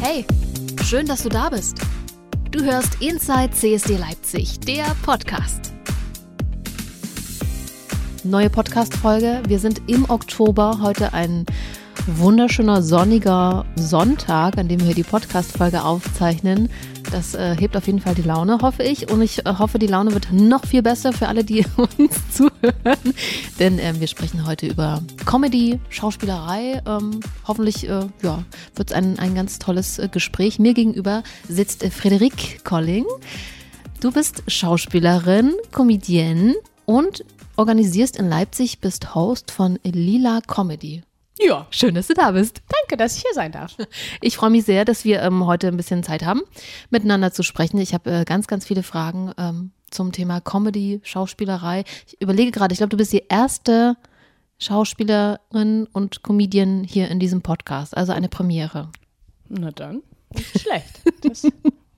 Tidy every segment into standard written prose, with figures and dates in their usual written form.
Hey, schön, dass du da bist. Du hörst Inside CSD Leipzig, der Podcast. Neue Podcast-Folge. Wir sind im Oktober, heute ein wunderschöner sonniger Sonntag, an dem wir hier die Podcast-Folge aufzeichnen. Das hebt auf jeden Fall die Laune, hoffe ich. Und ich hoffe, die Laune wird noch viel besser für alle, die uns zuhören. Denn wir sprechen heute über Comedy, Schauspielerei. Hoffentlich wird es ein ganz tolles Gespräch. Mir gegenüber sitzt Friederike Colling. Du bist Schauspielerin, Comedienne und organisierst in Leipzig, bist Host von Lila Comedy. Ja. Schön, dass du da bist. Danke, dass ich hier sein darf. Ich freue mich sehr, dass wir heute ein bisschen Zeit haben, miteinander zu sprechen. Ich habe ganz, ganz viele Fragen zum Thema Comedy, Schauspielerei. Ich überlege gerade, ich glaube, du bist die erste Schauspielerin und Comedian hier in diesem Podcast, also eine Premiere. Na dann, nicht schlecht.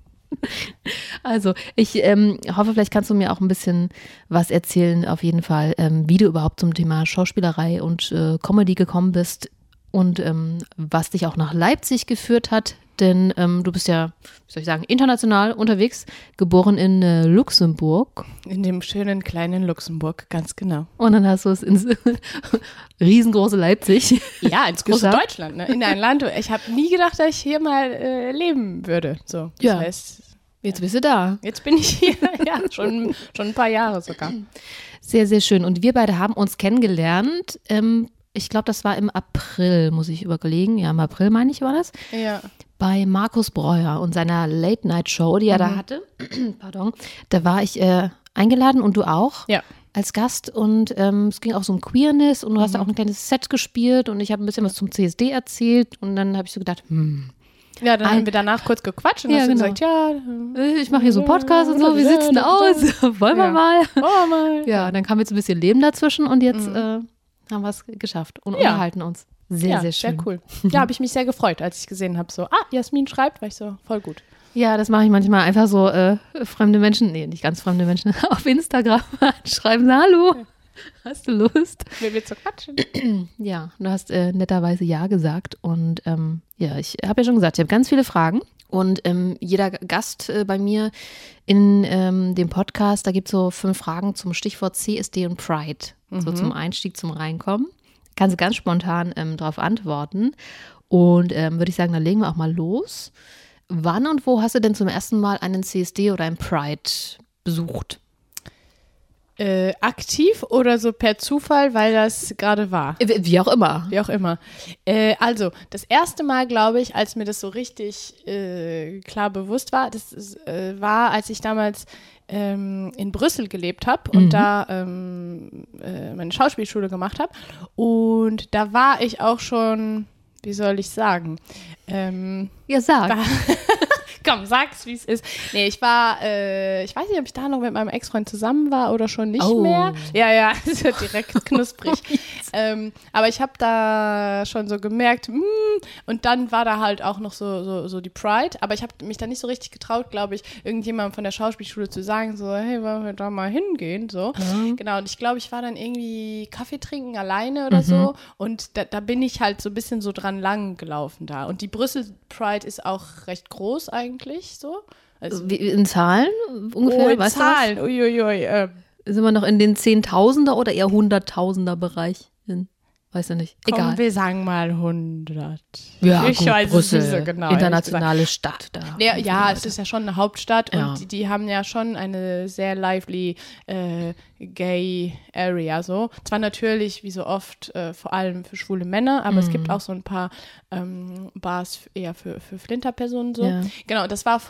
Also ich hoffe, vielleicht kannst du mir auch ein bisschen was erzählen, auf jeden Fall, wie du überhaupt zum Thema Schauspielerei und Comedy gekommen bist und was dich auch nach Leipzig geführt hat, denn du bist ja, wie soll ich sagen, international unterwegs, geboren in Luxemburg. In dem schönen kleinen Luxemburg, ganz genau. Und dann hast du es ins riesengroße Leipzig. Ja, ins große geschafft. Deutschland, ne? In ein Land, ich habe nie gedacht, dass ich hier mal leben würde. So, das Ja. heißt, Jetzt bist du da. jetzt bin ich hier, ja, schon ein paar Jahre sogar. Sehr, sehr schön. Und wir beide haben uns kennengelernt. Ich glaube, das war im April, muss ich überlegen. Ja, im April, meine ich, war das. Ja. Bei Markus Breuer und seiner Late-Night-Show, die er da hatte. Pardon. Da war ich eingeladen und du auch. Ja. Als Gast und es ging auch so um Queerness und du hast da auch ein kleines Set gespielt und ich habe ein bisschen was zum CSD erzählt und dann habe ich so gedacht, Ja, dann haben wir danach kurz gequatscht und Ja, hast du genau. gesagt, ja. ich mache hier so einen Podcast und so, wie sieht's denn aus? Wollen wir Ja. mal? Oh, mal. Ja, dann kam jetzt ein bisschen Leben dazwischen und jetzt haben wir es geschafft und Ja. unterhalten uns. Sehr, sehr schön. Sehr cool. Ja, habe ich mich sehr gefreut, als ich gesehen habe, so, Jasmin schreibt, war ich so, voll gut. Ja, das mache ich manchmal einfach so fremde Menschen, nee, nicht ganz fremde Menschen, auf Instagram schreiben, hallo, hast du Lust? Wer will so quatschen? Ja, du hast netterweise Ja gesagt und ja, ich habe ja schon gesagt, ich habe ganz viele Fragen und jeder Gast bei mir in dem Podcast, da gibt es so 5 Fragen zum Stichwort CSD und Pride, so zum Einstieg, zum Reinkommen. Kannst du ganz spontan darauf antworten und würde ich sagen, dann legen wir auch mal los. Wann und wo hast du denn zum ersten Mal einen CSD oder ein Pride besucht? Aktiv oder so per Zufall, weil das gerade war? Wie auch immer. Wie auch immer. Also, das erste Mal, glaube ich, als mir das so richtig klar bewusst war, war, als ich damals in Brüssel gelebt habe und da meine Schauspielschule gemacht habe. Und da war ich auch schon, wie soll ich sagen? Ja, sag. Komm, sag's, wie es ist. Nee, ich weiß nicht, ob ich da noch mit meinem Ex-Freund zusammen war oder schon nicht mehr. Ja, es wird direkt knusprig. Aber ich habe da schon so gemerkt, und dann war da halt auch noch so die Pride, aber ich habe mich da nicht so richtig getraut, glaube ich, irgendjemandem von der Schauspielschule zu sagen, so, hey, wollen wir da mal hingehen, so. Genau, und ich glaube, ich war dann irgendwie Kaffee trinken alleine oder so und da bin ich halt so ein bisschen so dran lang gelaufen da. Und die Brüssel Pride ist auch recht groß eigentlich, so. Also, In Zahlen ungefähr? in weißt Zahlen, du uiuiui. sind wir noch in den Zehntausender oder eher Hunderttausender Bereich? Weiß ich nicht. Egal. Komm, wir sagen mal 100. Ja, ich gut, weiß Brüssel, es nicht so genau. internationale Stadt. Da. Ja, es ist ja schon eine Hauptstadt Ja. und die haben ja schon eine sehr lively gay Area so. Zwar natürlich, wie so oft, vor allem für schwule Männer, aber es gibt auch so ein paar Bars eher für Flinterpersonen so. Ja. Genau, das war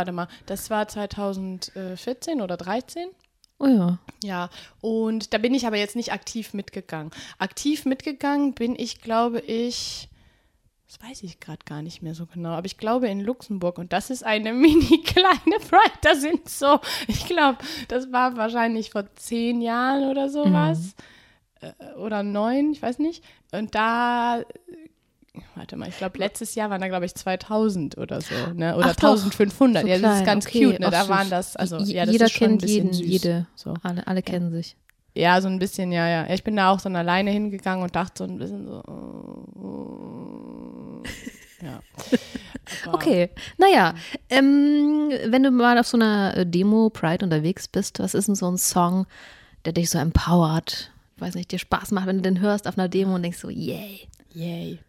2014 oder 13. Oh ja. Ja, und da bin ich aber jetzt nicht aktiv mitgegangen. Aktiv mitgegangen bin ich, glaube ich, das weiß ich gerade gar nicht mehr so genau, aber ich glaube in Luxemburg und das ist eine mini kleine Pride, da sind so, ich glaube, das war wahrscheinlich vor 10 Jahren oder sowas oder 9, ich weiß nicht, und da, warte mal, ich glaube letztes Jahr waren da glaube ich 2000 oder so, ne? Oder Ach doch, 1500, so ja, das ist klein, ganz okay. cute, ne? Ach, Da süß. waren das, also ja, das jeder ist schon ein kennt bisschen jeden, süß. jede. So. Alle kennen sich. Ja, so ein bisschen, ja. Ich bin da auch so alleine hingegangen und dachte so ein bisschen so, Ja. Okay, naja, wenn du mal auf so einer Demo Pride unterwegs bist, was ist denn so ein Song, der dich so empowert? Ich weiß nicht, dir Spaß macht, wenn du den hörst auf einer Demo und denkst so, yay. Yay.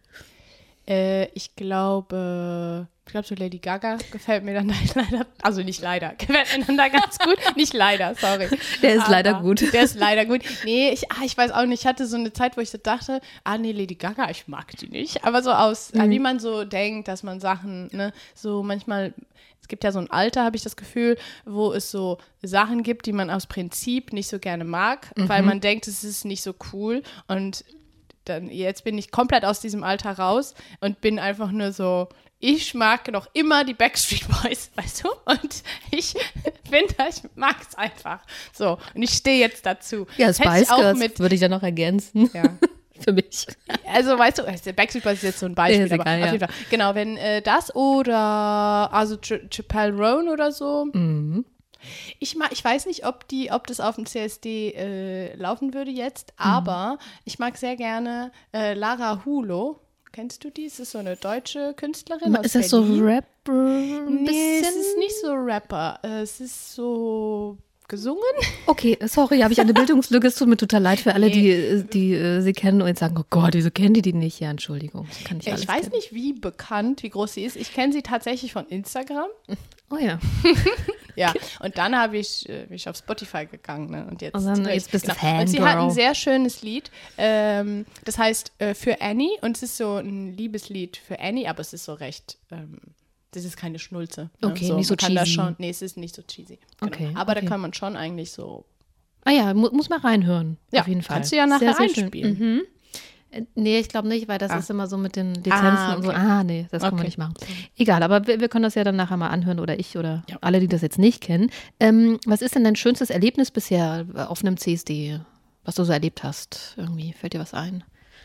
Ich glaube, so Lady Gaga gefällt mir dann leider, also nicht leider, gefällt mir dann da ganz gut. Nicht leider, sorry. Der ist leider gut. Der ist leider gut. Nee, ich weiß auch nicht, ich hatte so eine Zeit, wo ich so dachte, nee, Lady Gaga, ich mag die nicht. Aber so wie man so denkt, dass man Sachen, ne, so manchmal, es gibt ja so ein Alter, habe ich das Gefühl, wo es so Sachen gibt, die man aus Prinzip nicht so gerne mag, weil man denkt, es ist nicht so cool und jetzt bin ich komplett aus diesem Alter raus und bin einfach nur so, ich mag noch immer die Backstreet Boys, weißt du? Und ich mag es einfach. So, und ich stehe jetzt dazu. Ja, Spice Girls würde ich da noch ergänzen. Ja. Für mich. Also, weißt du, Backstreet Boys ist jetzt so ein Beispiel, ist egal, aber auf jeden Fall. Genau, wenn das oder, also Chappelle Roan oder so. Mhm. Ich weiß nicht, ob das auf dem CSD laufen würde jetzt, aber ich mag sehr gerne Lara Hulo. Kennst du die? Es ist so eine deutsche Künstlerin aus Ist das Berlin. so Rapper? Nee, es ist nicht so Rapper. Es ist so gesungen. Okay, sorry, habe ich eine Bildungslücke. Es tut mir total leid für alle, die sie kennen und jetzt sagen, oh Gott, wieso kennen die nicht? Ja, Entschuldigung. Das kann ich weiß nicht, wie groß sie ist. Ich kenne sie tatsächlich von Instagram. Oh ja. Ja, und dann bin ich auf Spotify gegangen. Ne? Und jetzt bist du Fangirl. Und sie hat ein sehr schönes Lied. Das heißt Für Annie. Und es ist so ein Liebeslied für Annie, aber es ist so recht, das ist keine Schnulze. Ne? Okay, so, nicht so cheesy. Nee, es ist nicht so cheesy. Genau. Okay, aber da kann man schon eigentlich so. Ah ja, muss mal reinhören. Ja, auf jeden Fall. Kannst du ja nachher sehr, sehr einspielen. Mhm. Nee, ich glaube nicht, weil das ist immer so mit den Lizenzen und so. Nee, das können wir nicht machen. Egal, aber wir können das ja dann nachher mal anhören oder ich oder alle, die das jetzt nicht kennen. Was ist denn dein schönstes Erlebnis bisher auf einem CSD, was du so erlebt hast? Irgendwie fällt dir was ein?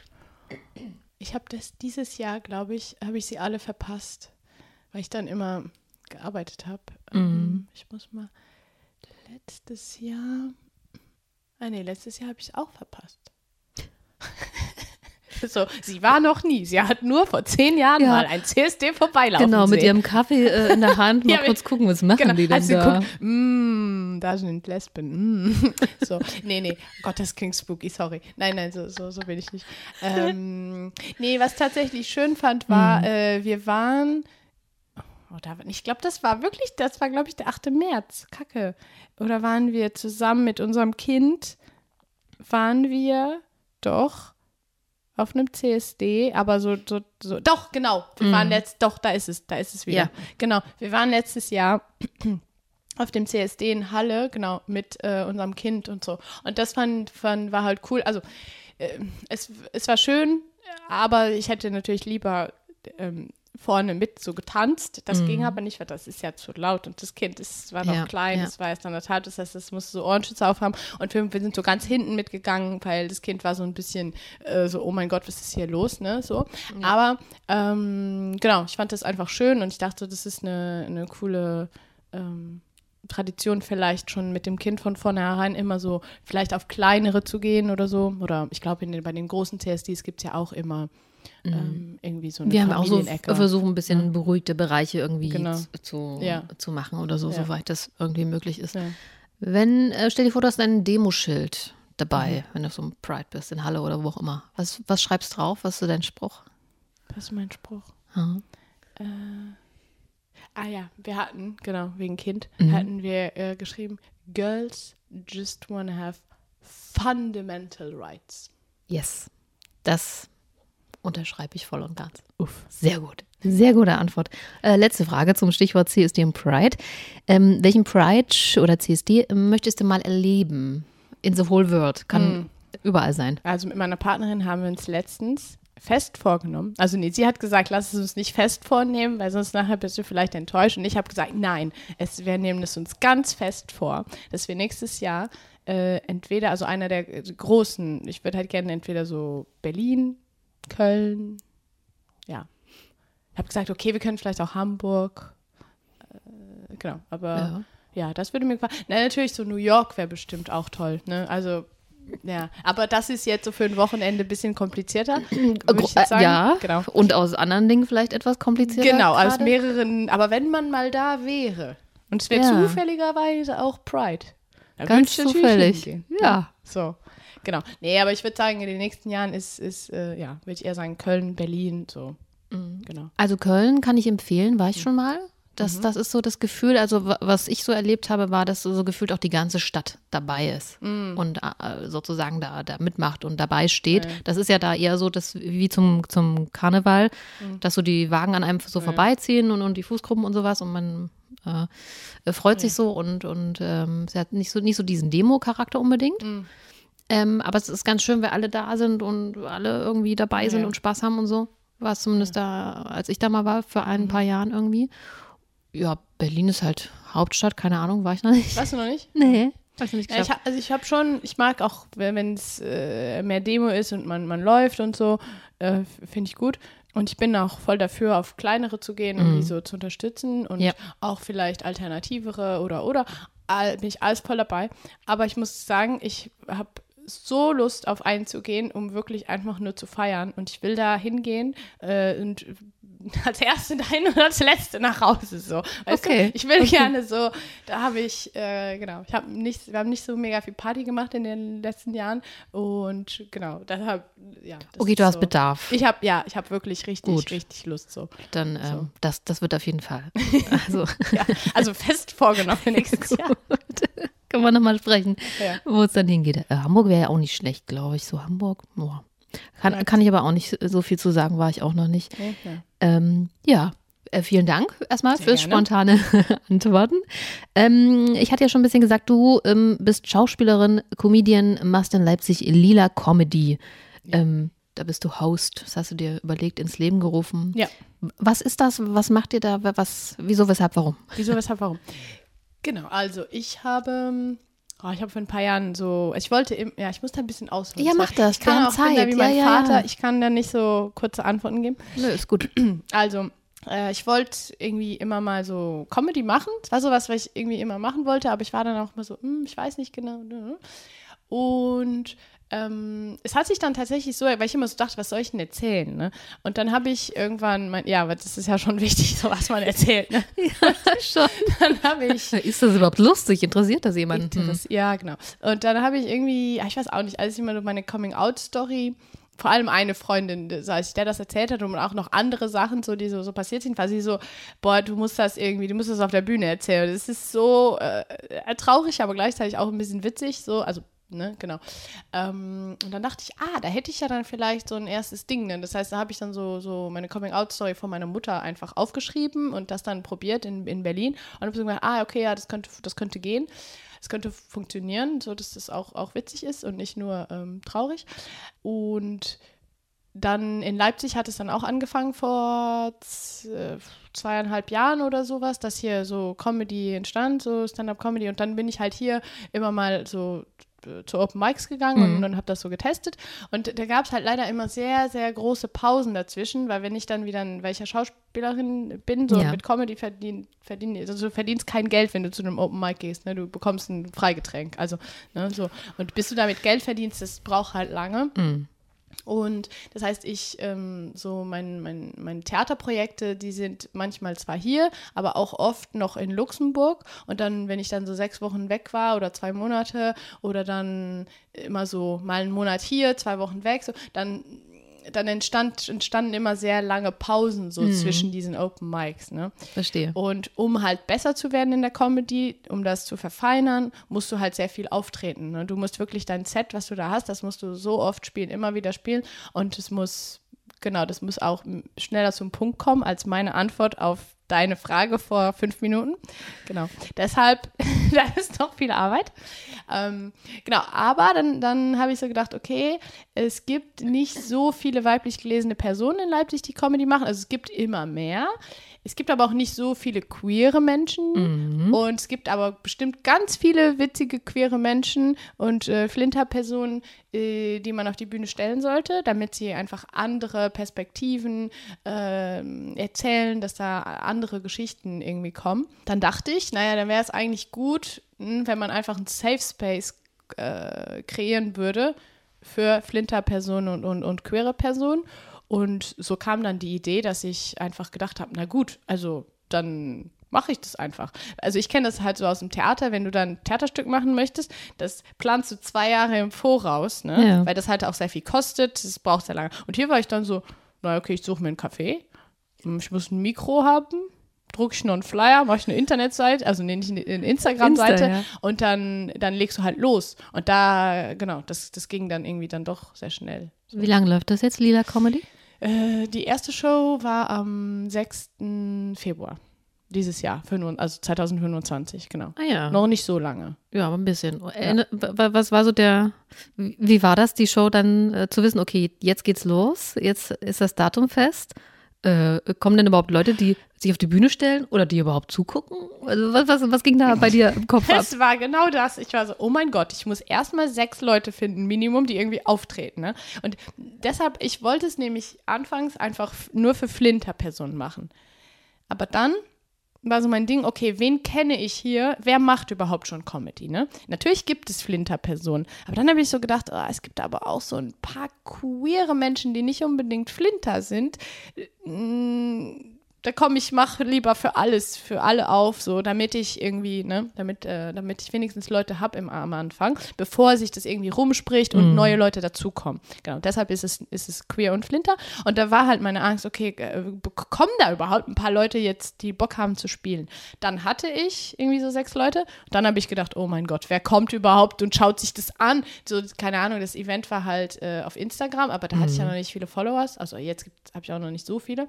Ich habe dieses Jahr, glaube ich, habe ich sie alle verpasst, weil ich dann immer gearbeitet habe. Ich muss mal, letztes Jahr habe ich es auch verpasst. So, sie war noch nie. Sie hat nur vor 10 Jahren mal ein CSD vorbeilaufen Genau, mit sehen. ihrem Kaffee in der Hand mal kurz gucken, was machen die denn da? Guckt, da sind Lesben. So, nee, Gott, das klingt spooky, sorry. Nein, so bin ich nicht. Nee, was tatsächlich schön fand, war, wir waren, ich glaube, das war, glaube ich, der 8. März, Kacke. Oder waren wir zusammen mit unserem Kind, doch auf einem CSD, aber so, doch, genau, wir waren da ist es wieder. Ja. Genau, wir waren letztes Jahr auf dem CSD in Halle, genau, mit unserem Kind und so. Und das war halt cool, also es war schön, aber ich hätte natürlich lieber vorne mit so getanzt. Das ging aber nicht, weil das ist ja zu laut und das Kind war noch klein, das war erst 1,5, das heißt, es musste so Ohrenschützer aufhaben und wir sind so ganz hinten mitgegangen, weil das Kind war so ein bisschen so, oh mein Gott, was ist hier los, ne, so. Ja. Aber genau, ich fand das einfach schön und ich dachte, das ist eine coole Tradition vielleicht schon mit dem Kind von vornherein immer so vielleicht auf kleinere zu gehen oder so. Oder ich glaube, bei den großen CSDs gibt es ja auch immer irgendwie so eine Wir haben auch so Familienecke. versucht, ein bisschen beruhigte Bereiche irgendwie Genau. zu machen oder so, soweit das irgendwie möglich ist. Ja. Stell dir vor, du hast ein Demoschild dabei, wenn du auf so einem Pride bist, in Halle oder wo auch immer. Was schreibst du drauf? Was ist so dein Spruch? Was ist mein Spruch? Ja, wir hatten, genau, wegen Kind, hatten wir geschrieben, Girls just wanna have fundamental rights. Yes, das unterschreibe ich voll und ganz. Sehr gut. Sehr gute Antwort. Letzte Frage zum Stichwort CSD und Pride. Welchen Pride oder CSD möchtest du mal erleben? In the whole world. Kann überall sein. Also mit meiner Partnerin haben wir uns letztens fest vorgenommen. Also nee, sie hat gesagt, lass es uns nicht fest vornehmen, weil sonst nachher bist du vielleicht enttäuscht. Und ich habe gesagt, nein, wir nehmen es uns ganz fest vor, dass wir nächstes Jahr entweder, also einer der großen, ich würde halt gerne entweder so Berlin, Köln, ja. Ich habe gesagt, okay, wir können vielleicht auch Hamburg, genau, aber ja, das würde mir gefallen. Na, natürlich so New York wäre bestimmt auch toll, ne, also Ja, aber das ist jetzt so für ein Wochenende ein bisschen komplizierter, würde ich jetzt sagen. Ja, genau. Und aus anderen Dingen vielleicht etwas komplizierter. Genau, grade. aus mehreren, aber wenn man mal da wäre und es wäre zufälligerweise auch Pride, dann ganz würde ich zufällig. hingehen. Ja. So, genau. Nee, aber ich würde sagen, in den nächsten Jahren würde ich eher sagen Köln, Berlin, so. Genau. Also Köln kann ich empfehlen, war ich schon mal. Das ist so das Gefühl, also was ich so erlebt habe, war, dass so gefühlt auch die ganze Stadt dabei ist und sozusagen da mitmacht und dabei steht. Ja. Das ist ja da eher so, dass wie zum Karneval, dass so die Wagen an einem so vorbeiziehen und die Fußgruppen und sowas und man freut sich so und es hat nicht so diesen Demo-Charakter unbedingt. Aber es ist ganz schön, wenn alle da sind und alle irgendwie dabei sind und Spaß haben und so. War es zumindest da, als ich da mal war, für ein paar Jahren irgendwie. Ja, Berlin ist halt Hauptstadt, keine Ahnung, war ich noch nicht. Weißt du noch nicht? Nee, weiß nicht geschafft. Ich mag auch, wenn es mehr Demo ist und man läuft und so, finde ich gut. Und ich bin auch voll dafür, auf kleinere zu gehen, um die so zu unterstützen und auch vielleicht alternativere oder bin ich alles voll dabei. Aber ich muss sagen, ich habe so Lust auf einen zu gehen, um wirklich einfach nur zu feiern. Und ich will da hingehen und als Erste dahin und als Letzte nach Hause. So. Weißt du? Ich will gerne so, da habe ich, wir haben nicht so mega viel Party gemacht in den letzten Jahren. Und genau, deshalb, okay, du hast so. Bedarf. Ich habe wirklich richtig Lust. So. Dann, so. Das wird auf jeden Fall. Also fest vorgenommen für nächstes Jahr. Können wir nochmal sprechen, wo es dann hingeht. Hamburg wäre ja auch nicht schlecht, glaube ich. So Hamburg, kann ich aber auch nicht so viel zu sagen, war ich auch noch nicht. Vielen Dank erstmal fürs spontane Antworten. Ich hatte ja schon ein bisschen gesagt, du bist Schauspielerin, Comedian, machst in Leipzig Lila Comedy. Ja. Da bist du Host, das hast du dir überlegt, ins Leben gerufen. Ja. Was ist das? Was macht ihr da? Wieso, weshalb, warum? Genau, also ich habe vor ein paar Jahren so, ich muss da ein bisschen ausholen. Ja, mach das, ich kann auch Zeit. Bin da wie mein Vater, ich kann da nicht so kurze Antworten geben. Nö, ist gut. Also, ich wollte irgendwie immer mal so Comedy machen. Das war sowas, was ich irgendwie immer machen wollte, aber ich war dann auch immer so, ich weiß nicht genau. Und es hat sich dann tatsächlich so, weil ich immer so dachte, was soll ich denn erzählen, ne? Und dann habe ich irgendwann, das ist ja schon wichtig, so was man erzählt, ne? Ja, schon. Dann habe ich... Ist das überhaupt lustig? Interessiert das jemanden? Ja, genau. Und dann habe ich irgendwie, ich weiß auch nicht, als ich immer meine Coming-out-Story, vor allem eine Freundin, als ich der das erzählt hat und auch noch andere Sachen, so, die so passiert sind, war sie so, du musst das auf der Bühne erzählen. Das ist so traurig, aber gleichzeitig auch ein bisschen witzig, so, also ne, genau. Und dann dachte ich, da hätte ich ja dann vielleicht so ein erstes Ding. Ne? Das heißt, da habe ich dann so meine Coming-out-Story von meiner Mutter einfach aufgeschrieben und das dann probiert in Berlin. Und habe so gedacht, okay, ja, das könnte gehen. Das könnte funktionieren, so dass das auch witzig ist und nicht nur traurig. Und dann in Leipzig hat es dann auch angefangen vor 2,5 Jahren oder sowas, dass hier so Comedy entstand, so Stand-up-Comedy. Und dann bin ich halt hier immer mal so zu Open Mics gegangen und dann habe das so getestet. Und da gab es halt leider immer sehr, sehr große Pausen dazwischen, weil wenn ich dann wieder in welcher Schauspielerin bin, so mit Comedy also du verdienst kein Geld, wenn du zu einem Open Mic gehst, ne? Du bekommst ein Freigetränk, also ne, so. Und bis du damit Geld verdienst, das braucht halt lange. Und das heißt, meine Theaterprojekte, die sind manchmal zwar hier, aber auch oft noch in Luxemburg. Und dann, wenn ich dann so 6 Wochen weg war oder 2 Monate oder dann immer so mal einen Monat hier, 2 Wochen weg, so, dann entstanden immer sehr lange Pausen so zwischen diesen Open Mics. Ne? Verstehe. Und um halt besser zu werden in der Comedy, um das zu verfeinern, musst du halt sehr viel auftreten. Ne? Du musst wirklich dein Set, was du da hast, das musst du so oft spielen, immer wieder spielen. Und das muss auch schneller zum Punkt kommen als meine Antwort auf deine Frage vor 5 Minuten. Genau. Deshalb, das ist doch viel Arbeit. Genau, aber dann habe ich so gedacht, okay, es gibt nicht so viele weiblich gelesene Personen in Leipzig, die Comedy machen. Also es gibt immer mehr. Es gibt aber auch nicht so viele queere Menschen und es gibt aber bestimmt ganz viele witzige queere Menschen und Flinterpersonen, die man auf die Bühne stellen sollte, damit sie einfach andere Perspektiven erzählen, dass da andere Geschichten irgendwie kommen. Dann dachte ich, dann wäre es eigentlich gut, wenn man einfach einen Safe Space kreieren würde für Flinter-Personen und queere Personen. Und so kam dann die Idee, dass ich einfach gedacht habe, na gut, also dann mache ich das einfach. Also ich kenne das halt so aus dem Theater, wenn du dann ein Theaterstück machen möchtest, das planst du 2 Jahre im Voraus, ne? Ja. Weil das halt auch sehr viel kostet, das braucht sehr lange. Und hier war ich dann so, na okay, ich suche mir einen Café, ich muss ein Mikro haben, drucke ich noch einen Flyer, mache ich eine Internetseite, also nicht eine Instagram-Seite ja. und dann legst du halt los. Und da, genau, das ging dann irgendwie dann doch sehr schnell. Wie lange läuft das jetzt, Lila Comedy? Die erste Show war am 6. Februar dieses Jahr, also 2025, genau. Ah ja. Noch nicht so lange. Ja, aber ein bisschen. Was war so wie war das, die Show dann zu wissen, okay, jetzt geht's los, jetzt ist das Datum fest. Kommen denn überhaupt Leute, die sich auf die Bühne stellen oder die überhaupt zugucken? Also was ging da bei dir im Kopf ab? Es war genau das. Ich war so, oh mein Gott, ich muss erstmal 6 Leute finden, Minimum, die irgendwie auftreten. Ne? Und deshalb, ich wollte es nämlich anfangs einfach nur für Flinter-Personen machen. Aber dann war so mein Ding, okay, wen kenne ich hier? Wer macht überhaupt schon Comedy, ne? Natürlich gibt es Flinter-Personen, aber dann habe ich so gedacht, es gibt aber auch so ein paar queere Menschen, die nicht unbedingt Flinter sind. Da ich mache lieber für alle auf, so, damit ich irgendwie, ne, damit ich wenigstens Leute habe am Anfang, bevor sich das irgendwie rumspricht und neue Leute dazukommen. Genau, deshalb ist es queer und Flinter. Und da war halt meine Angst, okay, kommen da überhaupt ein paar Leute jetzt, die Bock haben zu spielen? Dann hatte ich irgendwie so 6 Leute. Und dann habe ich gedacht, oh mein Gott, wer kommt überhaupt und schaut sich das an? So, keine Ahnung, das Event war halt auf Instagram, aber da hatte ich ja noch nicht viele Followers. Also jetzt habe ich auch noch nicht so viele.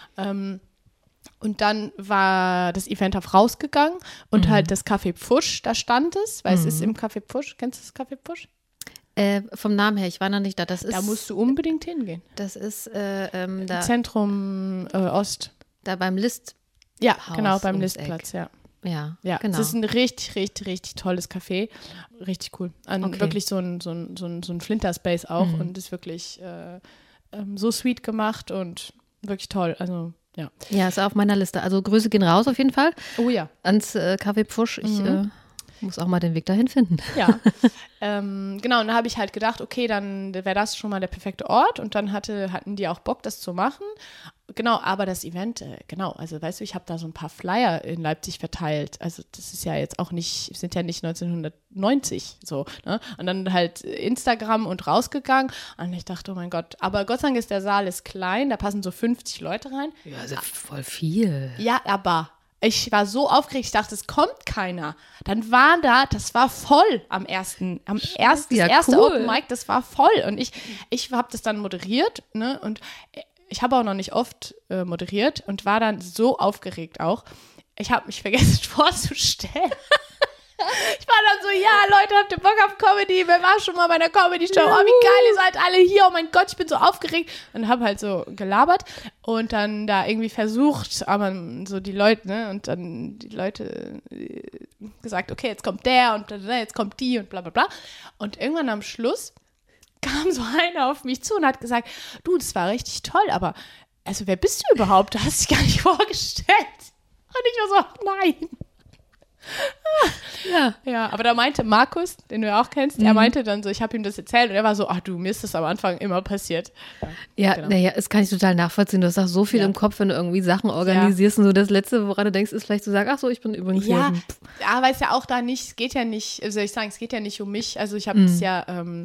Und dann war das Event auf rausgegangen und halt das Café Pfusch, da stand es, weil es ist im Café Pfusch. Kennst du das Café Pfusch? Vom Namen her, ich war noch nicht da. Da musst du unbedingt hingehen. Das ist da. Zentrum Ost. Da beim List. Ja, genau, beim Listplatz, ja. Ja, ja, genau. Es ist ein richtig, richtig, richtig tolles Café. Richtig cool. Okay. Wirklich so ein Flinter-Space auch und ist wirklich so sweet gemacht und wirklich toll. Also, ja. Ja, ist auf meiner Liste. Also Grüße gehen raus auf jeden Fall. Oh ja. Ans Café Pfusch. Ich muss auch mal den Weg dahin finden. Ja, genau. Und da habe ich halt gedacht, okay, dann wäre das schon mal der perfekte Ort. Und dann hatten die auch Bock, das zu machen. Genau, aber das Event, genau, also weißt du, ich habe da so ein paar Flyer in Leipzig verteilt. Also das ist ja jetzt auch nicht, sind ja nicht 1990 so, ne? Und dann halt Instagram und rausgegangen. Und ich dachte, oh mein Gott, aber Gott sei Dank ist der Saal klein, da passen so 50 Leute rein. Ja, also voll viel. Ja, aber ich war so aufgeregt, ich dachte, es kommt keiner. Dann das war voll das erste cool. Open Mic, das war voll. Und ich habe das dann moderiert, ne? Und ich habe auch noch nicht oft moderiert und war dann so aufgeregt auch. Ich habe mich vergessen vorzustellen. Ich war dann so, ja, Leute, habt ihr Bock auf Comedy? Wer war schon mal bei einer Comedy-Show? Oh, wie geil, ihr seid alle hier. Oh mein Gott, ich bin so aufgeregt. Und habe halt so gelabert und dann da irgendwie versucht, aber so die Leute, ne, und dann die Leute gesagt, okay, jetzt kommt der und jetzt kommt die und bla bla bla. Und irgendwann am Schluss kam so einer auf mich zu und hat gesagt, du, das war richtig toll, aber also wer bist du überhaupt? Du hast dich gar nicht vorgestellt. Und ich war so, nein. Ja, aber da meinte Markus, den du ja auch kennst, er meinte dann so, ich habe ihm das erzählt und er war so, ach du, mir ist das am Anfang immer passiert. Ja, genau. Naja, das kann ich total nachvollziehen. Du hast auch so viel im Kopf, wenn du irgendwie Sachen organisierst und so das Letzte, woran du denkst, ist vielleicht zu sagen, ach so, ich bin übrigens ja, hier. Ja, weil es ja auch da nicht, es geht ja nicht, soll ich sagen, es geht ja nicht um mich. Also ich habe das ja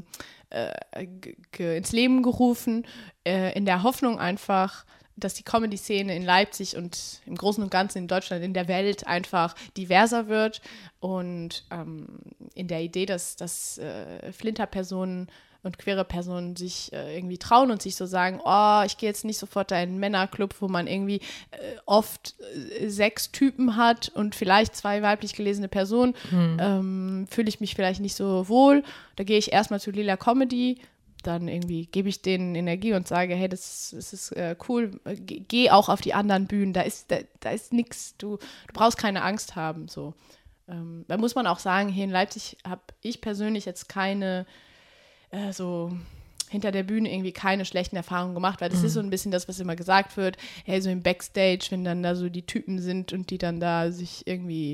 ins Leben gerufen, in der Hoffnung einfach, dass die Comedy-Szene in Leipzig und im Großen und Ganzen in Deutschland, in der Welt einfach diverser wird und in der Idee, dass Flinter-Personen und queere Personen sich irgendwie trauen und sich so sagen, oh, ich gehe jetzt nicht sofort da in einen Männerclub, wo man irgendwie oft 6 Typen hat und vielleicht 2 weiblich gelesene Personen, fühle ich mich vielleicht nicht so wohl. Da gehe ich erstmal zu Lila Comedy, dann irgendwie gebe ich denen Energie und sage, hey, das ist cool, geh auch auf die anderen Bühnen, da ist nichts, du brauchst keine Angst haben. So. Da muss man auch sagen, hier in Leipzig habe ich persönlich jetzt keine so hinter der Bühne irgendwie keine schlechten Erfahrungen gemacht, weil das ist so ein bisschen das, was immer gesagt wird, hey, so im Backstage, wenn dann da so die Typen sind und die dann da sich irgendwie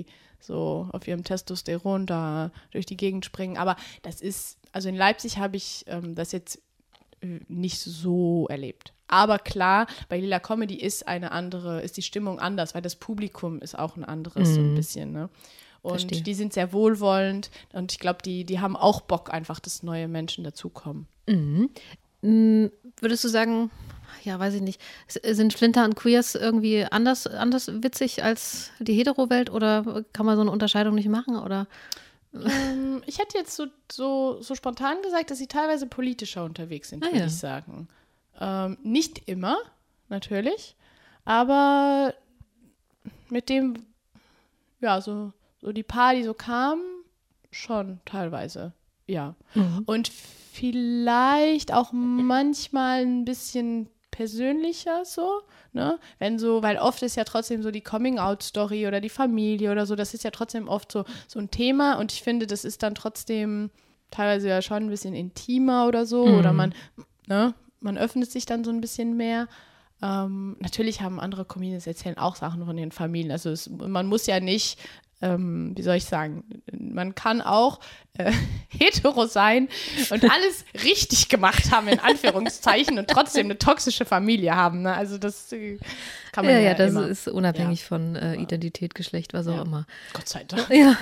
so auf ihrem Testosteron da durch die Gegend springen. Aber das ist, also in Leipzig habe ich das jetzt nicht so erlebt. Aber klar, bei Lila Comedy ist die Stimmung anders, weil das Publikum ist auch ein anderes so ein bisschen, ne? Und Verstehe. Die sind sehr wohlwollend und ich glaube, die haben auch Bock einfach, dass neue Menschen dazukommen. Würdest du sagen, ja, weiß ich nicht, sind Flinter und Queers irgendwie anders witzig als die Hetero-Welt oder kann man so eine Unterscheidung nicht machen, oder? Ich hätte jetzt so spontan gesagt, dass sie teilweise politischer unterwegs sind, würde ich sagen. Nicht immer, natürlich, aber mit dem, ja, so die paar, die so kamen, schon teilweise, ja. Und vielleicht auch manchmal ein bisschen persönlicher so, ne? Weil oft ist ja trotzdem so die Coming-out-Story oder die Familie oder so, das ist ja trotzdem oft so ein Thema und ich finde, das ist dann trotzdem teilweise ja schon ein bisschen intimer oder so oder man öffnet sich dann so ein bisschen mehr. Natürlich haben andere Comedians erzählen auch Sachen von ihren Familien, also man muss ja nicht wie soll ich sagen, man kann auch hetero sein und alles richtig gemacht haben, in Anführungszeichen, und trotzdem eine toxische Familie haben. Ne? Also das kann man ja das immer. ist unabhängig von Identität, Geschlecht, was auch immer. Gott sei Dank. Ja.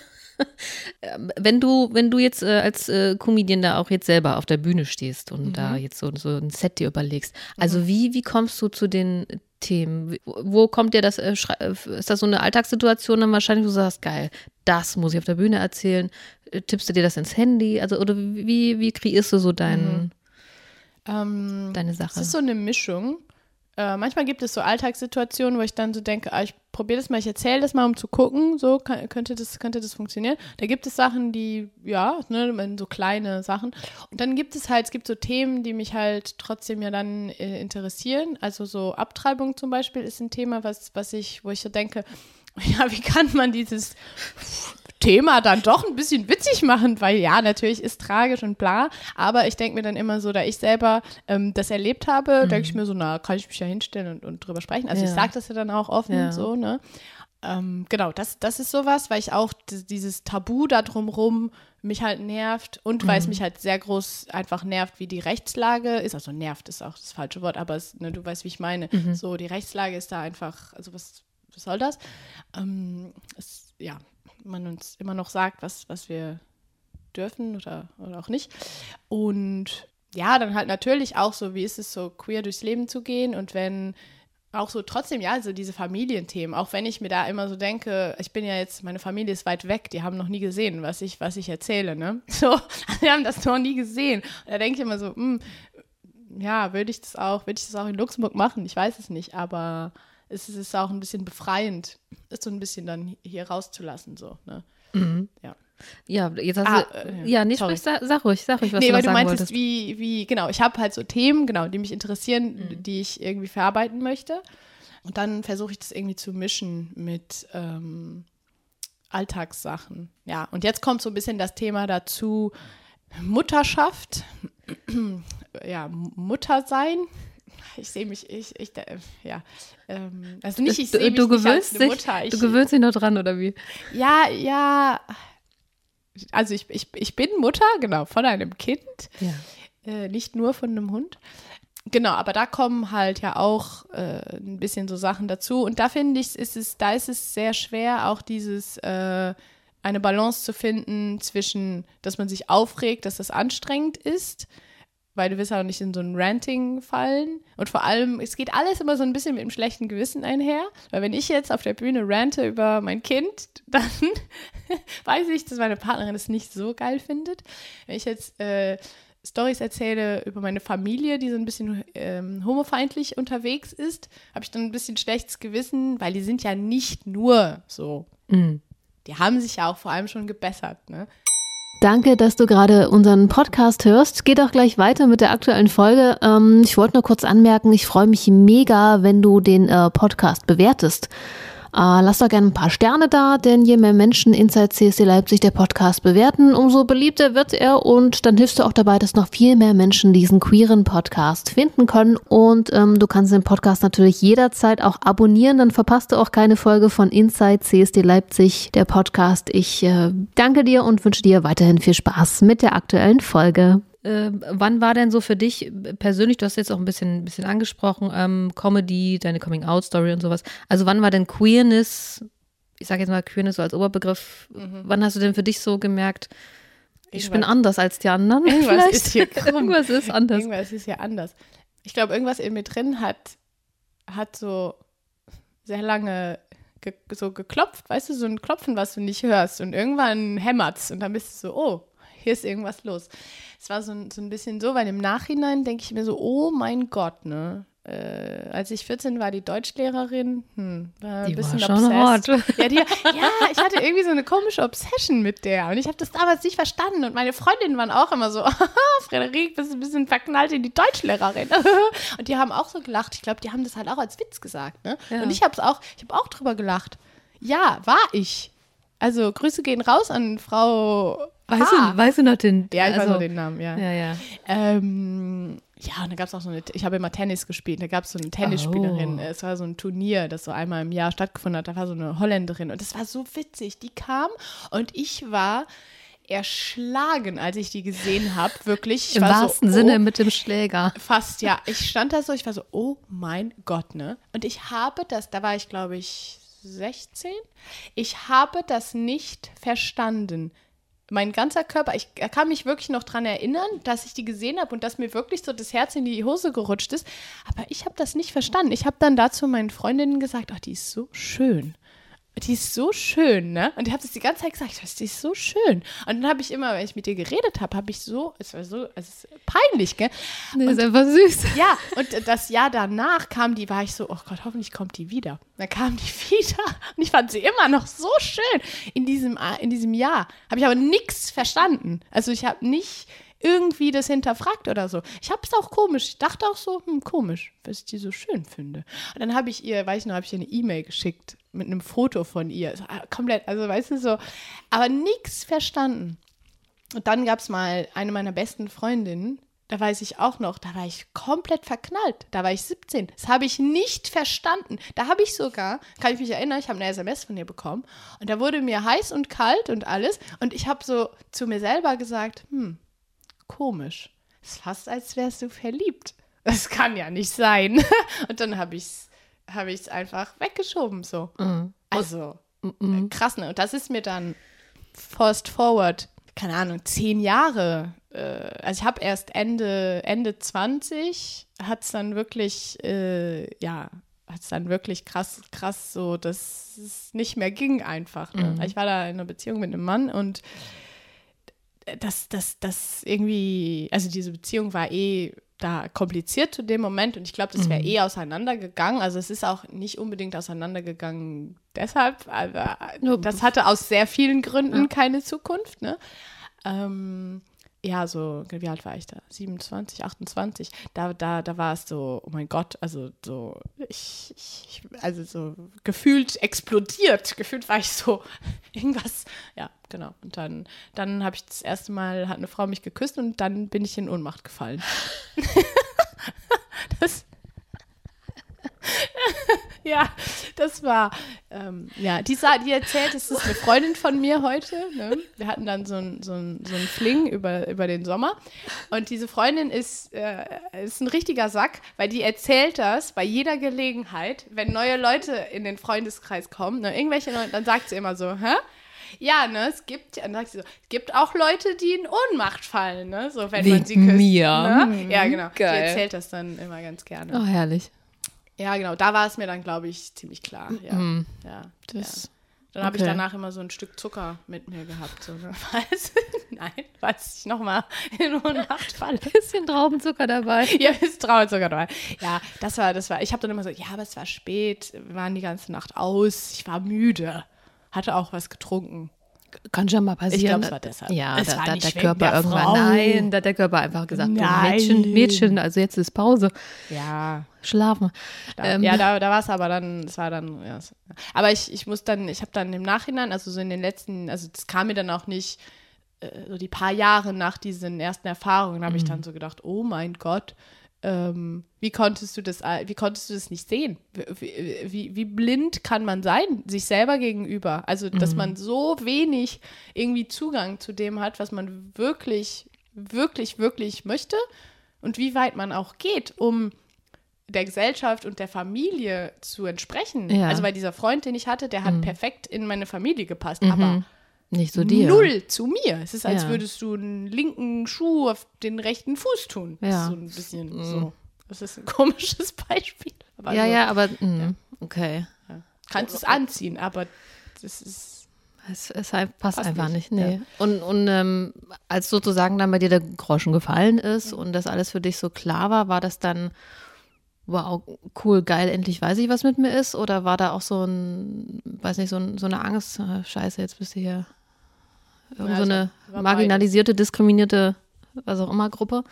Wenn du jetzt als Comedian da auch jetzt selber auf der Bühne stehst und da jetzt so ein Set dir überlegst, also wie kommst du zu den Themen? Wo kommt dir das, ist das so eine Alltagssituation dann wahrscheinlich, wo du sagst, geil, das muss ich auf der Bühne erzählen, tippst du dir das ins Handy, also oder wie kreierst du so deine Sache? Es ist so eine Mischung. Manchmal gibt es so Alltagssituationen, wo ich dann so denke, ich probiere das mal, ich erzähle das mal, um zu gucken, so könnte das funktionieren. Da gibt es Sachen, die, so kleine Sachen. Und dann gibt es so Themen, die mich halt trotzdem ja dann interessieren. Also so Abtreibung zum Beispiel ist ein Thema, wo ich so denke, ja, wie kann man dieses Thema dann doch ein bisschen witzig machen, weil ja, natürlich ist tragisch und bla, aber ich denke mir dann immer so, da ich selber das erlebt habe, denke ich mir so, kann ich mich ja hinstellen und drüber sprechen. Also ich sage das ja dann auch offen so, ne? Genau, das ist sowas, weil ich auch dieses Tabu da drumrum mich halt nervt und weil es mich halt sehr groß einfach nervt, wie die Rechtslage ist. Also nervt ist auch das falsche Wort, aber du weißt, wie ich meine. So, die Rechtslage ist da einfach, also was soll das? Man uns immer noch sagt, was wir dürfen oder auch nicht. Und ja, dann halt natürlich auch so, wie ist es so, queer durchs Leben zu gehen und wenn auch so trotzdem, ja, so diese Familienthemen, auch wenn ich mir da immer so denke, meine Familie ist weit weg, die haben noch nie gesehen, was ich erzähle, ne? So, die haben das noch nie gesehen. Und da denke ich immer so, würde ich das auch in Luxemburg machen? Ich weiß es nicht, aber es ist auch ein bisschen befreiend, es so ein bisschen dann hier rauszulassen, so, ne? Ja. Ja, jetzt hast du, sag ruhig, was du weil du sagen meintest, wolltest. genau, ich habe halt so Themen, genau, die mich interessieren, die ich irgendwie verarbeiten möchte und dann versuche ich das irgendwie zu mischen mit Alltagssachen, ja, und jetzt kommt so ein bisschen das Thema dazu, Mutterschaft, ja, Mutter sein. Ich sehe mich, also nicht, ich sehe mich nicht als eine Mutter. Du gewöhnst dich noch dran, oder wie? Ja, also ich bin Mutter, genau, von einem Kind, nicht nur von einem Hund. Genau, aber da kommen halt ja auch ein bisschen so Sachen dazu und da finde ich, ist es sehr schwer, auch dieses eine Balance zu finden zwischen, dass man sich aufregt, dass das anstrengend ist, weil du willst auch nicht in so ein Ranting fallen. Und vor allem, es geht alles immer so ein bisschen mit einem schlechten Gewissen einher. Weil wenn ich jetzt auf der Bühne rante über mein Kind, dann weiß ich, dass meine Partnerin es nicht so geil findet. Wenn ich jetzt Storys erzähle über meine Familie, die so ein bisschen homofeindlich unterwegs ist, habe ich dann ein bisschen schlechtes Gewissen, weil die sind ja nicht nur so. Die haben sich ja auch vor allem schon gebessert, ne? Danke, dass du gerade unseren Podcast hörst. Geht auch gleich weiter mit der aktuellen Folge. Ich wollte nur kurz anmerken, ich freue mich mega, wenn du den Podcast bewertest Lasst doch gerne ein paar Sterne da, denn je mehr Menschen Inside CSD Leipzig der Podcast bewerten, umso beliebter wird er und dann hilfst du auch dabei, dass noch viel mehr Menschen diesen queeren Podcast finden können und du kannst den Podcast natürlich jederzeit auch abonnieren, dann verpasst du auch keine Folge von Inside CSD Leipzig, der Podcast. Ich danke dir und wünsche dir weiterhin viel Spaß mit der aktuellen Folge. Wann war denn so für dich persönlich, du hast jetzt auch ein bisschen angesprochen, Comedy, deine Coming-out-Story und sowas, also wann war denn Queerness, ich sage jetzt mal Queerness so als Oberbegriff, wann hast du denn für dich so gemerkt, ich bin anders als die anderen? Irgendwas ist hier krumm. Irgendwas ist anders. Irgendwas ist ja anders. Ich glaube, irgendwas in mir drin hat so sehr lange so geklopft, weißt du, so ein Klopfen, was du nicht hörst und irgendwann hämmert's und dann bist du so, oh, hier ist irgendwas los. Es war so ein bisschen so, weil im Nachhinein denke ich mir so, oh mein Gott, ne? Als ich 14 war, die Deutschlehrerin, war ein bisschen schon hart. Ja, ich hatte irgendwie so eine komische Obsession mit der und ich habe das damals nicht verstanden und meine Freundinnen waren auch immer so, Frederik, bist du ein bisschen verknallt in die Deutschlehrerin. Und die haben auch so gelacht. Ich glaube, die haben das halt auch als Witz gesagt, ne? Ja. Und ich habe auch drüber gelacht. Ja, war ich. Also Grüße gehen raus an Frau Weißt du noch den? Ja, ich weiß noch den Namen, ja. Ja. Ja, und da gab es auch so ich habe immer Tennis gespielt, da gab es so eine Tennisspielerin, es war so ein Turnier, das so einmal im Jahr stattgefunden hat, da war so eine Holländerin und das war so witzig, die kam und ich war erschlagen, als ich die gesehen habe, wirklich. Im wahrsten Sinne mit dem Schläger. Fast, ja. Ich stand da so, ich war so, oh mein Gott, ne? Und ich habe da war ich glaube ich 16, ich habe das nicht verstanden. Mein ganzer Körper, ich kann mich wirklich noch dran erinnern, dass ich die gesehen habe und dass mir wirklich so das Herz in die Hose gerutscht ist. Aber ich habe das nicht verstanden. Ich habe dann dazu meinen Freundinnen gesagt, ach, die ist so schön. Die ist so schön, ne? Und ich habe das die ganze Zeit gesagt, die ist so schön. Und dann habe ich immer, wenn ich mit ihr geredet habe, es ist peinlich, gell? Nee, ist einfach süß. Ja, und das Jahr danach war ich so, oh Gott, hoffentlich kommt die wieder. Dann kam die wieder und ich fand sie immer noch so schön. In diesem Jahr habe ich aber nichts verstanden. Also ich habe nicht irgendwie das hinterfragt oder so. Ich habe es auch komisch. Ich dachte auch so, komisch, dass ich die so schön finde. Und dann habe ich ihr, eine E-Mail geschickt mit einem Foto von ihr. So, komplett, also weißt du so, aber nichts verstanden. Und dann gab es mal eine meiner besten Freundinnen, da weiß ich auch noch, da war ich komplett verknallt. Da war ich 17. Das habe ich nicht verstanden. Da habe ich sogar, kann ich mich erinnern, ich habe eine SMS von ihr bekommen und da wurde mir heiß und kalt und alles und ich habe so zu mir selber gesagt, komisch. Es ist fast, als wärst du verliebt. Das kann ja nicht sein. Und dann habe ich es einfach weggeschoben, so. Also, krass, ne? Und das ist mir dann fast forward, keine Ahnung, 10 Jahre. Also ich habe erst Ende 20 hat es dann wirklich, krass so, dass es nicht mehr ging einfach. Ne? Ich war da in einer Beziehung mit einem Mann und das irgendwie, also diese Beziehung war da kompliziert zu dem Moment und ich glaube, das wäre auseinandergegangen. Also es ist auch nicht unbedingt auseinandergegangen deshalb, aber das hatte aus sehr vielen Gründen keine Zukunft, ne? So, wie alt war ich da? 27, 28. Da war es so, oh mein Gott, also so, also so gefühlt explodiert. Gefühlt war ich so, irgendwas, ja, genau. Und dann habe ich das erste Mal, hat eine Frau mich geküsst und dann bin ich in Ohnmacht gefallen. Das war, die erzählt, es ist eine Freundin von mir heute, ne? Wir hatten dann so ein Fling über den Sommer und diese Freundin ist ein richtiger Sack, weil die erzählt das bei jeder Gelegenheit, wenn neue Leute in den Freundeskreis kommen, ne? Irgendwelche Leute, dann sagt sie immer so, hä? Ja, ne, es gibt auch Leute, die in Ohnmacht fallen, ne? So, wenn man sie küsst. Mir. Ne? Ja, genau. Geil. Die erzählt das dann immer ganz gerne. Oh, herrlich. Ja, genau, da war es mir dann, glaube ich, ziemlich klar. Ja. Dann habe ich danach immer so ein Stück Zucker mit mir gehabt. So, ne? Falls ich nochmal in Ohnmacht falle. Ein bisschen Traubenzucker dabei. Ja, ein bisschen Traubenzucker dabei. Ja, das war, ich habe dann immer so, ja, aber es war spät, wir waren die ganze Nacht aus, ich war müde, hatte auch was getrunken. Kann schon mal passieren. Ich glaube, es war deshalb. Ja, es da war hat nicht der wegen Körper der irgendwann, Frau. nein, da hat der Körper einfach gesagt, Nein. Mädchen, also jetzt ist Pause, Ja, schlafen. ja, da war es aber dann, es war dann, ja. Aber ich habe dann im Nachhinein, also so in den letzten, also das kam mir dann auch nicht, so die paar Jahre nach diesen ersten Erfahrungen, habe ich dann so gedacht, oh mein Gott, wie konntest du das nicht sehen? Wie blind kann man sein, sich selber gegenüber? Also, dass man so wenig irgendwie Zugang zu dem hat, was man wirklich, wirklich, wirklich möchte und wie weit man auch geht, um der Gesellschaft und der Familie zu entsprechen. Ja. Also, weil dieser Freund, den ich hatte, der hat perfekt in meine Familie gepasst, aber Nicht so dir. null zu mir. Es ist, als Ja. würdest du einen linken Schuh auf den rechten Fuß tun. Ja. So ein bisschen so. Das ist ein komisches Beispiel. Aber Ja, so, ja, aber okay. kannst es anziehen, aber das ist Es passt einfach nicht. nicht, nee. Und als sozusagen dann bei dir der Groschen gefallen ist und das alles für dich so klar war das dann, wow, cool, geil, endlich weiß ich, was mit mir ist? Oder war da auch so so eine Angst, scheiße, jetzt bist du hier irgend so eine war marginalisierte, diskriminierte, was auch immer, Gruppe?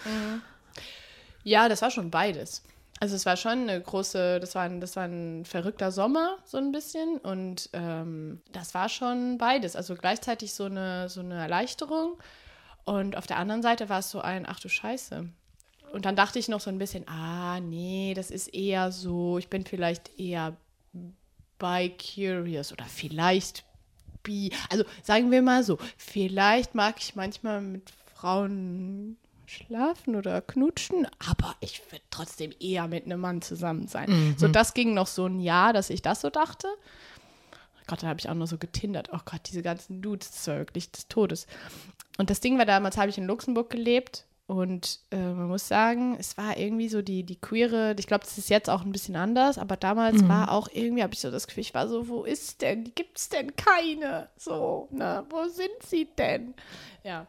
Ja, das war schon beides. Also es war schon eine große, das war ein verrückter Sommer, so ein bisschen. Und das war schon beides. Also gleichzeitig so eine Erleichterung. Und auf der anderen Seite war es so ach du Scheiße. Und dann dachte ich noch so ein bisschen, nee, das ist eher so, ich bin vielleicht eher bi-curious oder vielleicht also sagen wir mal so, vielleicht mag ich manchmal mit Frauen schlafen oder knutschen, aber ich würde trotzdem eher mit einem Mann zusammen sein. So, das ging noch so ein Jahr, dass ich das so dachte. Gott, da habe ich auch nur so getindert. Oh Gott, diese ganzen Dudes, das war wirklich des Todes. Und das Ding war, damals habe ich in Luxemburg gelebt und man muss sagen, es war irgendwie so die queere, ich glaube, das ist jetzt auch ein bisschen anders, aber damals war auch irgendwie, habe ich so das Gefühl, ich war so, wo ist denn, gibt es denn keine? So, ne, wo sind sie denn? Ja,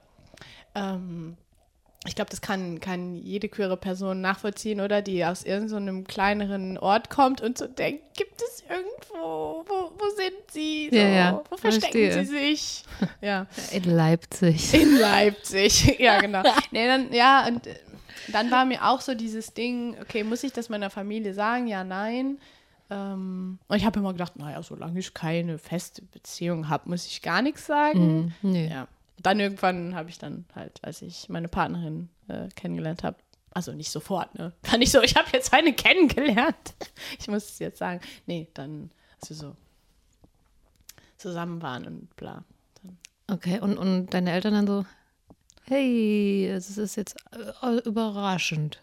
ich glaube, das kann jede queere Person nachvollziehen, oder? Die aus irgendeinem kleineren Ort kommt und so denkt, gibt es irgendwo, wo sind sie? So, Ja, wo verstecken verstehe. sie sich? Ja. In Leipzig. In Leipzig, ja, genau. Nee, und dann war mir auch so dieses Ding, okay, muss ich das meiner Familie sagen? Ja, nein. Und ich habe immer gedacht, naja, solange ich keine feste Beziehung habe, muss ich gar nichts sagen. Nee. Ja. Dann irgendwann habe ich dann halt, als ich meine Partnerin kennengelernt habe, also nicht sofort, ne? War nicht so, ich habe jetzt eine kennengelernt. Ich muss es jetzt sagen. Nee, dann, als wir so zusammen waren und bla. Dann. Okay, und deine Eltern dann so, hey, es ist jetzt überraschend.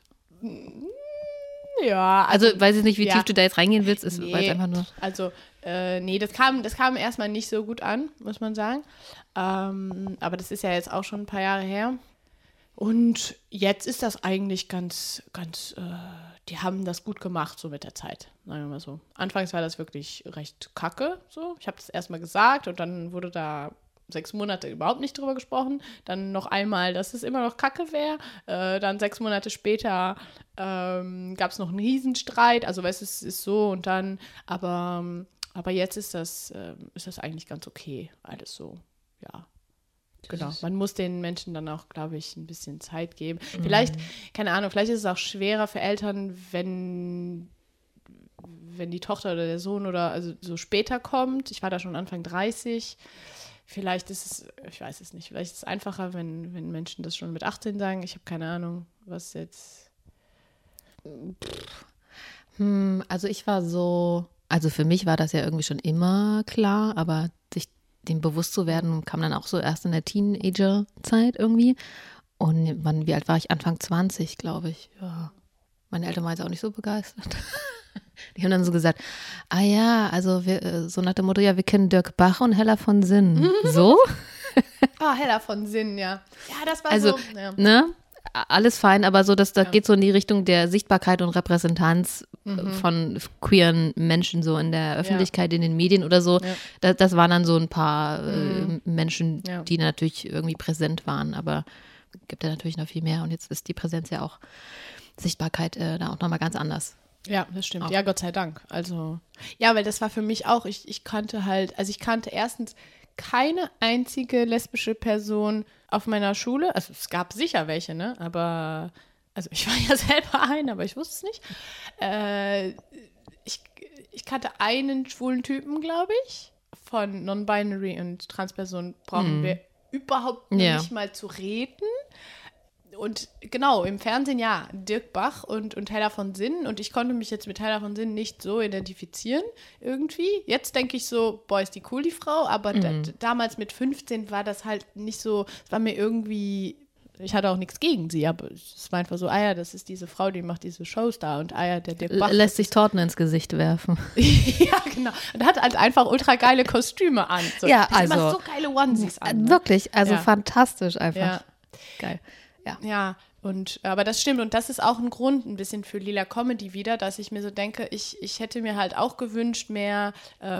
Ja, Also weiß ich nicht, wie ja. tief du da jetzt reingehen willst, ist weil es einfach nur. Also, nee, das kam erstmal nicht so gut an, muss man sagen. Aber das ist ja jetzt auch schon ein paar Jahre her. Und jetzt ist das eigentlich ganz, die haben das gut gemacht, so mit der Zeit, sagen wir mal so. Anfangs war das wirklich recht kacke, so. Ich habe das erstmal gesagt und dann wurde da 6 Monate überhaupt nicht drüber gesprochen. Dann noch einmal, dass es immer noch kacke wäre. Dann 6 Monate später gab es noch einen Riesenstreit. Also, weißt du, es ist so und dann, aber jetzt ist das eigentlich ganz okay. Alles so, ja. Genau, man muss den Menschen dann auch, glaube ich, ein bisschen Zeit geben. Vielleicht, keine Ahnung, vielleicht ist es auch schwerer für Eltern, wenn die Tochter oder der Sohn oder also so später kommt. Ich war da schon Anfang 30. Vielleicht ist es, ich weiß es nicht, vielleicht ist es einfacher, wenn Menschen das schon mit 18 sagen. Ich habe keine Ahnung, was jetzt. Also ich war so, also für mich war das ja irgendwie schon immer klar, aber sich dem bewusst zu werden, kam dann auch so erst in der Teenager-Zeit irgendwie. Und wie alt war ich? Anfang 20, glaube ich. Ja. Meine Eltern waren jetzt auch nicht so begeistert. Die haben dann so gesagt, also wir, so nach dem Motto, ja, wir kennen Dirk Bach und Hella von Sinn. So? Hella von Sinn, ja. Ja, das war Also, so. Ja. ne? Alles fein, aber so, das geht so in die Richtung der Sichtbarkeit und Repräsentanz von queeren Menschen so in der Öffentlichkeit, in den Medien oder so. Ja. Das waren dann so ein paar Menschen, die natürlich irgendwie präsent waren, aber gibt ja natürlich noch viel mehr und jetzt ist die Präsenz ja auch, Sichtbarkeit da auch nochmal ganz anders. Ja, das stimmt. Auch. Ja, Gott sei Dank. Also, ja, weil das war für mich auch, ich kannte erstens keine einzige lesbische Person auf meiner Schule. Also es gab sicher welche, ne? Aber, also ich war ja selber ein, aber ich wusste es nicht. Ich kannte einen schwulen Typen, glaube ich. Von Non-Binary und Transpersonen brauchen wir überhaupt nicht mal zu reden. Und genau, im Fernsehen, ja, Dirk Bach und Hella von Sinnen. Und ich konnte mich jetzt mit Hella von Sinnen nicht so identifizieren irgendwie. Jetzt denke ich so, boah, ist die cool, die Frau. Aber damals mit 15 war das halt nicht so, es war mir irgendwie, ich hatte auch nichts gegen sie, aber es war einfach so, das ist diese Frau, die macht diese Shows da. Und der Dirk Bach. Lässt sich Torten ins Gesicht werfen. Ja, genau. Und hat halt einfach ultra geile Kostüme an. So, ja, also. Immer so geile Onesies an. Ne? Wirklich, also fantastisch einfach. Ja. Geil. Ja, aber das stimmt und das ist auch ein Grund ein bisschen für Lila Comedy wieder, dass ich mir so denke, ich hätte mir halt auch gewünscht, mehr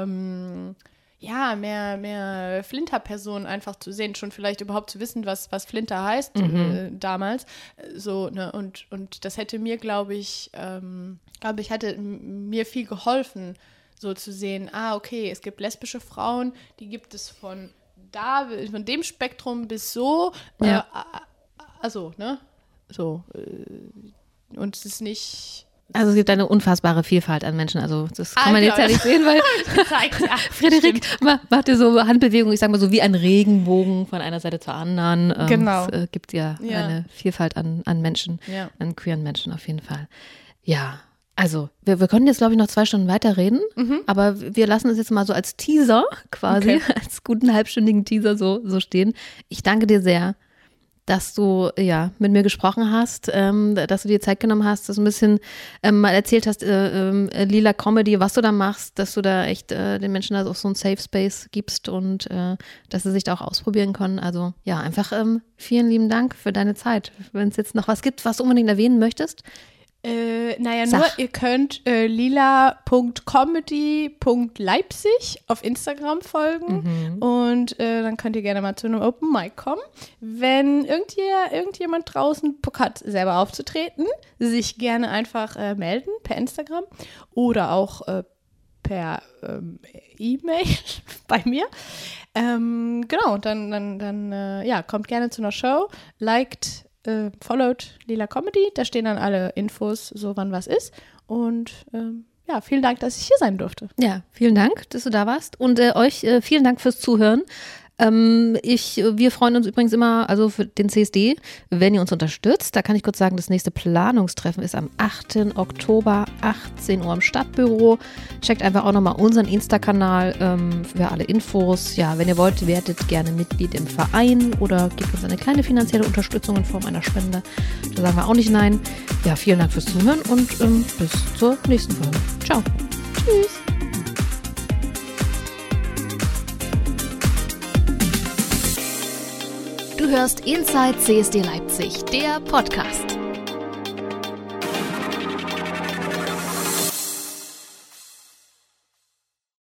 Flinter-Personen einfach zu sehen, schon vielleicht überhaupt zu wissen, was Flinter heißt damals. So, ne, und das hätte mir, glaube ich, hätte mir viel geholfen, so zu sehen, okay, es gibt lesbische Frauen, die gibt es von dem Spektrum bis so, also, ne? So. Und es ist nicht. Also es gibt eine unfassbare Vielfalt an Menschen. Also das kann man jetzt ja nicht sehen, weil Frederik macht dir so Handbewegungen, ich sag mal so wie ein Regenbogen von einer Seite zur anderen. Genau. Es gibt ja eine Vielfalt an Menschen, an queeren Menschen auf jeden Fall. Ja, also wir können jetzt, glaube ich, noch 2 Stunden weiterreden, aber wir lassen es jetzt mal so als Teaser quasi, als guten halbstündigen Teaser so stehen. Ich danke dir sehr, dass du mit mir gesprochen hast, dass du dir Zeit genommen hast, dass du ein bisschen mal erzählt hast, Lila Comedy, was du da machst, dass du da echt den Menschen da auch so einen Safe Space gibst und dass sie sich da auch ausprobieren können. Also ja, einfach vielen lieben Dank für deine Zeit. Wenn es jetzt noch was gibt, was du unbedingt erwähnen möchtest. Ihr könnt lila.comedy.leipzig auf Instagram folgen und dann könnt ihr gerne mal zu einem Open Mic kommen. Wenn irgendjemand draußen Bock hat, selber aufzutreten, sich gerne einfach melden per Instagram oder auch per E-Mail bei mir. Genau, dann kommt gerne zu einer Show, liked, followt Lila Comedy, da stehen dann alle Infos, so wann was ist. Und vielen Dank, dass ich hier sein durfte. Ja, vielen Dank, dass du da warst. Und euch vielen Dank fürs Zuhören. Wir freuen uns übrigens immer, also für den CSD, wenn ihr uns unterstützt. Da kann ich kurz sagen, das nächste Planungstreffen ist am 8. Oktober, 18 Uhr im Stadtbüro. Checkt einfach auch nochmal unseren Insta-Kanal für alle Infos. Ja, wenn ihr wollt, werdet gerne Mitglied im Verein oder gebt uns eine kleine finanzielle Unterstützung in Form einer Spende. Da sagen wir auch nicht nein. Ja, vielen Dank fürs Zuhören und bis zur nächsten Folge. Ciao. Tschüss. Du hörst Inside CSD Leipzig, der Podcast.